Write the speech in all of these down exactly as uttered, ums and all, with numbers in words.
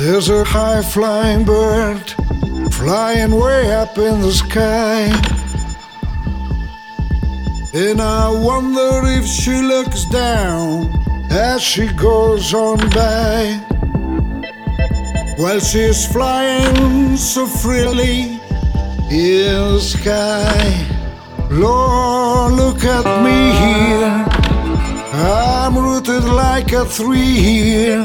There's a high-flying bird flying way up in the sky, and I wonder if she looks down as she goes on by, while she's flying so freely in the sky. Lord, look at me here, I'm rooted like a tree here.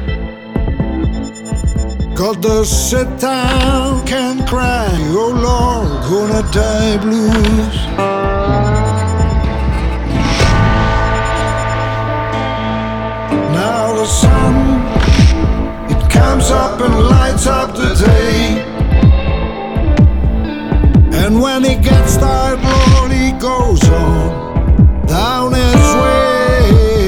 Got to sit down, can't cry, oh Lord, gonna die blues. Now the sun, it comes up and lights up the day, and when he gets tired, Lord, he goes on down his way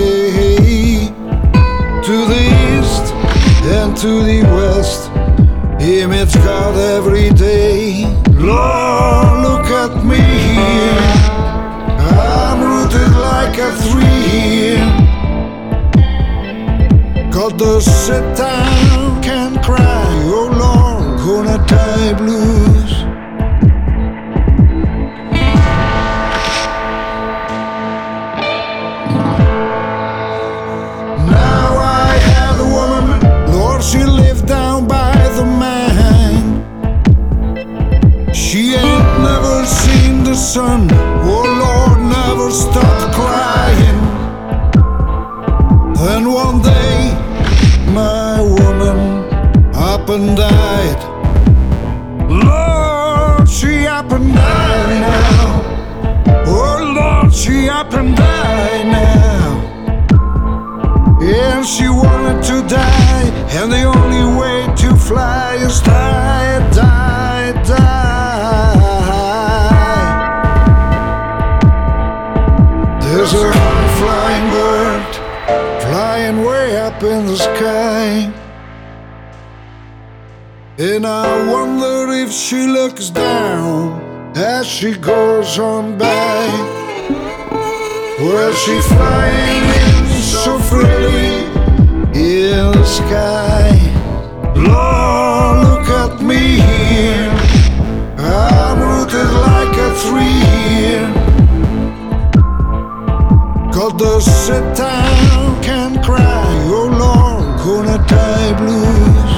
to the east and to the west. He meets God every day. Lord, look at me here, I'm rooted like a tree here. Got to sit down, can't cry, oh Lord, gonna die blues. Now I had a woman, Lord, she lived down by the mine. She ain't never seen the sun, oh Lord, never stopped crying. Then one day, my woman up and died. Lord, she up and died now. Oh Lord, she up and died now. And she wanted to die, and the only way to fly is die, die, die. There's a high-flying bird flying way up in the sky, and I wonder if she looks down as she goes on by, where she flying in so freely in the sky. Lord, look at me here, I'm rooted like a tree here. Got to sit down, can't cry, oh Lord, gonna die blues.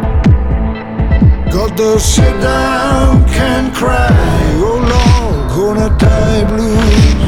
Got to sit down, can't cry, oh Lord, gonna die blues.